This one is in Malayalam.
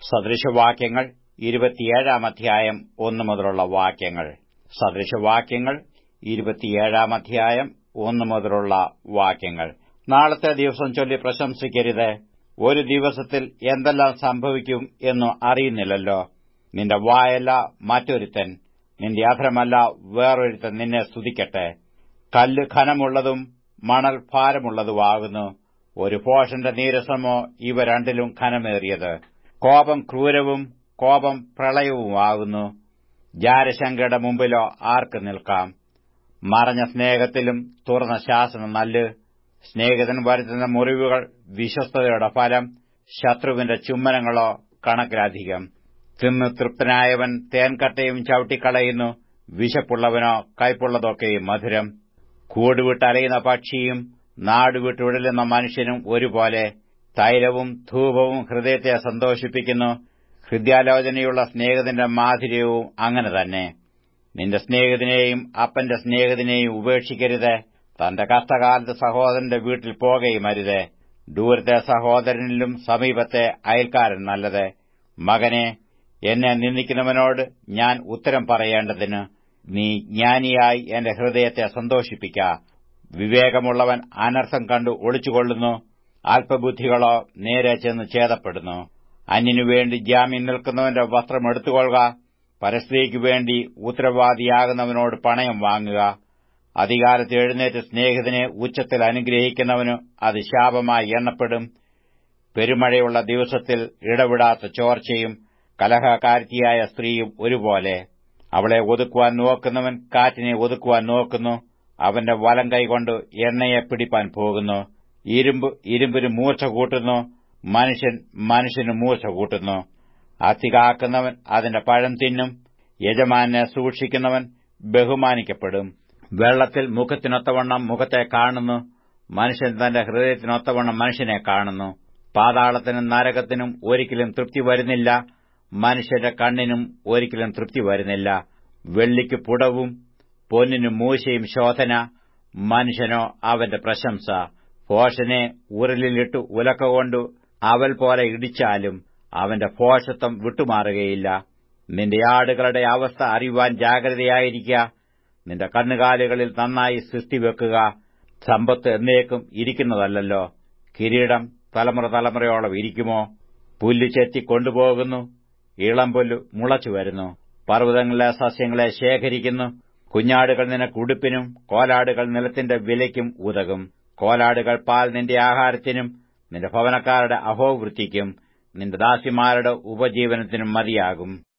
സദൃശവാക്യങ്ങൾ 27 അധ്യായം 1 മുതലുള്ള വാക്യങ്ങൾ. സദൃശവാക്യങ്ങൾ 27 അധ്യായം 1 മുതലുള്ള വാക്യങ്ങൾ. നാളത്തെ ദിവസം ചൊല്ലി പ്രശംസിക്കരുത്. ഒരു ദിവസത്തിൽ എന്തെല്ലാം സംഭവിക്കും എന്നു അറിയുന്നില്ലല്ലോ. നിന്റെ വായല്ല മറ്റൊരുത്തൻ, നിന്റെ അധരമല്ല വേറൊരുത്തൻ നിന്നെ സ്തുതിക്കട്ടെ. കല്ല് ഘനമുള്ളതും മണൽ ഭാരമുള്ളതുമാകുന്നു. ഒരു ഭോഷന്റെ നീരസമോ ഇവ രണ്ടിലും ഘനമേറിയത്. കോപം ക്രൂരവും കോപം പ്രളയവുമാകുന്നു. ജാരശങ്കയുടെ മുമ്പിലോ ആർക്ക് നിൽക്കാം? മറഞ്ഞ സ്നേഹത്തിലും തുറന്ന ശാസനം നല്ല്. സ്നേഹിതൻ വരുത്തുന്ന മുറിവുകൾ വിശ്വസ്തതയുടെ ഫലം. ശത്രുവിന്റെ ചുംബനങ്ങളോ കണക്കിലധികം. തിന്ന് തൃപ്തനായവൻ തേൻകട്ടയും ചവിട്ടിക്കളയുന്നു. വിശപ്പുള്ളവനോ കയ്പുള്ളതൊക്കെയും മധുരം. കൂടുവിട്ടലയുന്ന പക്ഷിയും നാടുവിട്ടുഴലുന്ന മനുഷ്യനും ഒരുപോലെ. തൈലവും ധൂപവും ഹൃദയത്തെ സന്തോഷിപ്പിക്കുന്നു. ഹൃദയാലോചനയുള്ള സ്നേഹിതന്റെ മാധുര്യവും അങ്ങനെ തന്നെ. നിന്റെ സ്നേഹിതനെയും അപ്പന്റെ സ്നേഹിതനെയും ഉപേക്ഷിക്കരുത്. തന്റെ കഷ്ടകാലത്ത് സഹോദരന്റെ വീട്ടിൽ പോകുകയുമരുത്. ദൂരത്തെ സഹോദരനിലും സമീപത്തെ അയൽക്കാരൻ നല്ലത്. മകനെ, എന്നെ നിന്ദിക്കുന്നവനോട് ഞാൻ ഉത്തരം പറയേണ്ടതിന് നീ ജ്ഞാനിയായി എന്റെ ഹൃദയത്തെ സന്തോഷിപ്പിക്ക. വിവേകമുള്ളവൻ അനർത്ഥം കണ്ടു ഒളിച്ചുകൊള്ളുന്നു. അല്പബുദ്ധികളോ നേരെ ചെന്ന് ഛേദപ്പെടുന്നു. അന്യനുവേണ്ടി ജാമ്യം നിൽക്കുന്നവന്റെ വസ്ത്രം എടുത്തുകൊള്ളുക. പരസ്ത്രീക്കു വേണ്ടി ഉത്തരവാദിയാകുന്നവനോട് പണയം വാങ്ങുക. അധികാരത്തിൽ എഴുന്നേറ്റ് സ്നേഹിതനെ ഉച്ചത്തിൽ അനുഗ്രഹിക്കുന്നവന് അത് ശാപമായി എണ്ണപ്പെടും. പെരുമഴയുള്ള ദിവസത്തിൽ ഇടവിടാത്ത ചോർച്ചയും കലഹകാരിയായ സ്ത്രീയും ഒരുപോലെ. അവളെ ഒതുക്കുവാൻ നോക്കുന്നവൻ കാറ്റിനെ ഒതുക്കുവാൻ നോക്കുന്നു. അവന്റെ വലം കൈകൊണ്ട് എണ്ണയെ പിടിപ്പാൻ പോകുന്നു. ഇരുമ്പ് ഇരുമ്പിന് മൂർച്ച കൂട്ടുന്നു. മനുഷ്യൻ മനുഷ്യന് മൂർച്ച കൂട്ടുന്നു. അത്തി കാക്കുന്നവൻ അതിന്റെ പഴം തിന്നും. യജമാനെ സൂക്ഷിക്കുന്നവൻ ബഹുമാനിക്കപ്പെടും. വെള്ളത്തിൽ മുഖത്തിനൊത്തവണ്ണം മുഖത്തെ കാണുന്നു. മനുഷ്യൻ തന്റെ ഹൃദയത്തിനൊത്തവണ്ണം മനുഷ്യനെ കാണുന്നു. പാതാളത്തിനും നരകത്തിനും ഒരിക്കലും തൃപ്തി വരുന്നില്ല. മനുഷ്യന്റെ കണ്ണിനും ഒരിക്കലും തൃപ്തി വരുന്നില്ല. വെള്ളിക്ക് പുടവും പൊന്നിനു മൂശയും ശോധന. മനുഷ്യനോ അവന്റെ പ്രശംസ. ഭോഷനെ ഉരലിലിട്ട് ഉലക്കകൊണ്ടു അവൽ പോലെ ഇടിച്ചാലും അവന്റെ ഭോഷത്വം വിട്ടുമാറുകയില്ല. നിന്റെ ആടുകളുടെ അവസ്ഥ അറിയുവാൻ ജാഗ്രതയായിരിക്കുക. നിന്റെ കണ്ണുകാലുകളിൽ നന്നായി സൃഷ്ടിവെക്കുക. സമ്പത്ത് എന്നേക്കും ഇരിക്കുന്നതല്ലോ. കിരീടം തലമുറ തലമുറയോളം ഇരിക്കുമോ? പുല്ല് ചെത്തി കൊണ്ടുപോകുന്നു. ഇളംപുല്ല് മുളച്ചു വരുന്നു. പർവ്വതങ്ങളിലെ സസ്യങ്ങളെ ശേഖരിക്കുന്നു. കുഞ്ഞാടുകൾ നിനക്ക് ഉടുപ്പിനും കോലാടുകൾ നിലത്തിന്റെ വിലയ്ക്കും ഉതകും. കോലാടുകൾ പാൽ നിന്റെ ആഹാരത്തിനും നിന്റെ ഭവനക്കാരുടെ അഹോവൃത്തിക്കും നിന്റെ ദാസിമാരുടെ ഉപജീവനത്തിനും മതിയാകും.